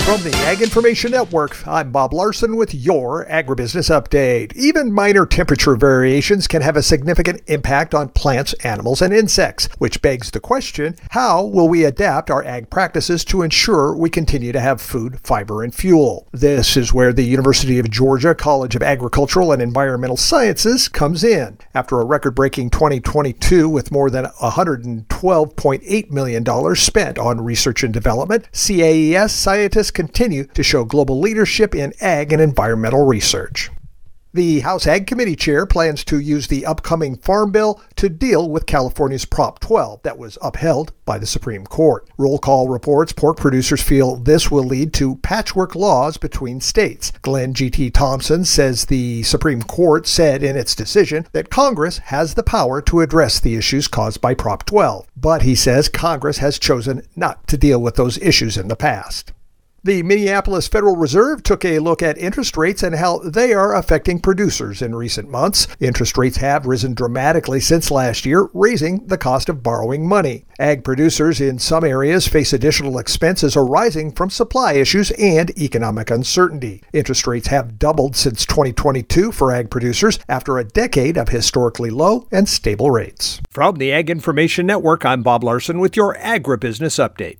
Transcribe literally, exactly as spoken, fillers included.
From the Ag Information Network, I'm Bob Larson with your Agribusiness Update. Even minor temperature variations can have a significant impact on plants, animals, and insects, which begs the question, how will we adapt our ag practices to ensure we continue to have food, fiber, and fuel? This is where the University of Georgia College of Agricultural and Environmental Sciences comes in. After a record-breaking twenty twenty-two with more than one hundred twelve point eight million dollars spent on research and development, C A E S scientists continue to show global leadership in ag and environmental research. The House Ag Committee Chair plans to use the upcoming Farm Bill to deal with California's Prop twelve that was upheld by the Supreme Court. Roll Call reports pork producers feel this will lead to patchwork laws between states. Glenn G T Thompson says the Supreme Court said in its decision that Congress has the power to address the issues caused by Prop twelve, but he says Congress has chosen not to deal with those issues in the past. The Minneapolis Federal Reserve took a look at interest rates and how they are affecting producers in recent months. Interest rates have risen dramatically since last year, raising the cost of borrowing money. Ag producers in some areas face additional expenses arising from supply issues and economic uncertainty. Interest rates have doubled since twenty twenty-two for ag producers after a decade of historically low and stable rates. From the Ag Information Network, I'm Bob Larson with your Agribusiness Update.